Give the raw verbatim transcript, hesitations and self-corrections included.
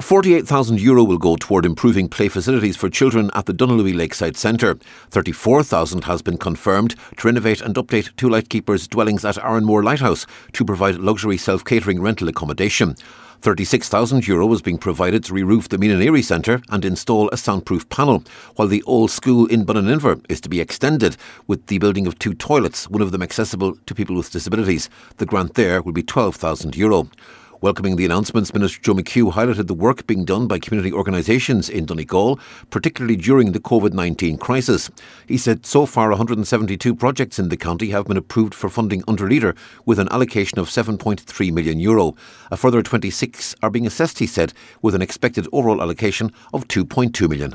forty-eight thousand euro will go toward improving play facilities for children at the Dunlewy Lakeside Centre. thirty-four thousand has been confirmed to renovate and update two lightkeepers' dwellings at Arranmore Lighthouse to provide luxury self-catering rental accommodation. thirty-six thousand euro is being provided to re-roof the Meenaneri Centre and install a soundproof panel, while the old school in Bunaninver is to be extended with the building of two toilets, one of them accessible to people with disabilities. The grant there will be twelve thousand euro. Welcoming the announcements, Minister Joe McHugh highlighted the work being done by community organisations in Donegal, particularly during the COVID nineteen crisis. He said so far one hundred seventy-two projects in the county have been approved for funding under Leader with an allocation of seven point three million euro. A further twenty-six are being assessed, he said, with an expected overall allocation of two point two million.